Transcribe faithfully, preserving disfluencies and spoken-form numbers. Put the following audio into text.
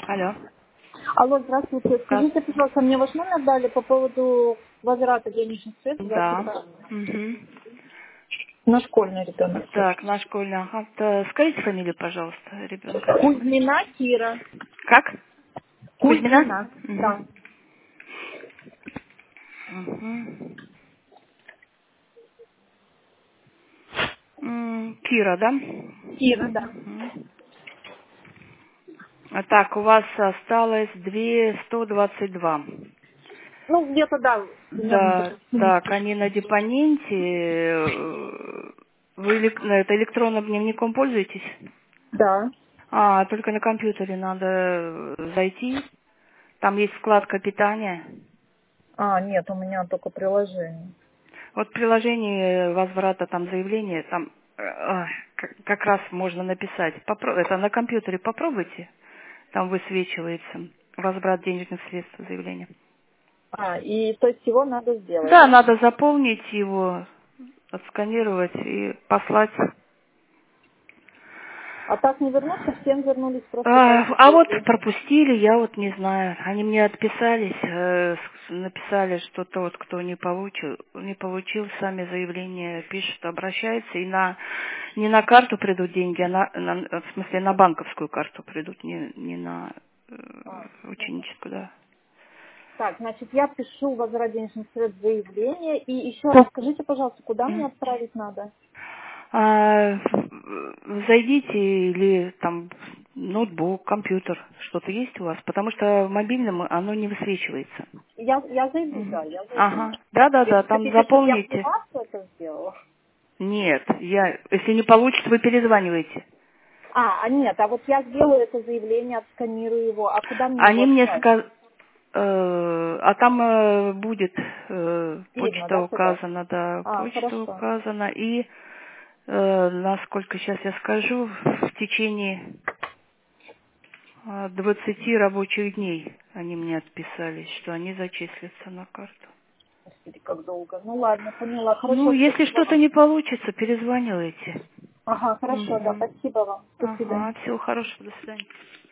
Алло. Алло, здравствуйте. Да. Скажите, пожалуйста, мне ваш номер дали по поводу возврата денежных средств за Да. официально. Мгм. На школьный ребенок. Так, наш школьный. Ага. Да, скажите фамилию, пожалуйста, ребенка. Кузьмина Кира. Как? Кузьмина? Кузьмина, да. Угу. Угу. М, Кира, да? Кира, да. Мгм. А так, у вас осталось две сто двадцать два. Ну, где-то, да, примерно Да, так. так, они на депоненте. э, Вы элек- на это электронным дневником пользуетесь? Да. А, только на компьютере надо э, зайти. Там есть вкладка питания. А, нет, у меня только приложение. Вот в приложении возврата там заявления, там э, ах, как как раз можно написать. Попро- Это на компьютере попробуйте. Там высвечивается возврат денежных средств заявления. А, и то есть его надо сделать, Да, да? надо заполнить его, отсканировать и послать. А так не вернуться, всем вернулись просто А, так же а вот заявление. пропустили, я вот не знаю. Они мне отписались, э, с- написали, что тот, кто не получил, не получил, сами заявление пишут, обращается, и на не на карту придут деньги, а на, на- в смысле на банковскую карту придут, не, не на э, А, ученическую, да. так, значит, я пишу возврат денежных средств заявление. И еще раз скажите, пожалуйста, куда мне М. отправить надо? А, в- зайдите или там ноутбук, компьютер, что-то есть у вас, потому что в мобильном оно не высвечивается. Я, я зайду, Мгм. да, я зайду. Ага. Да-да-да, Вы там хотите, чтобы я при заполните. вас это сделала? Нет, я, если не получится, вы перезваниваете. А, а нет, а вот я сделаю это заявление, отсканирую его. А куда мне его Они мне отправить? сказали, а там э, будет э, Видно, почта да, куда? указана, да, А, почта хорошо. указана, и э, насколько сейчас я скажу, в течение э, двадцати рабочих дней они мне отписались, что они зачислятся на карту. Господи, как долго. Ну ладно, поняла. Ну, Хорошо, если спасибо что-то вам. не получится, перезванивайте. Ага, хорошо, да, Мгм. спасибо вам. До свидания. Ага, всего хорошего, до свидания.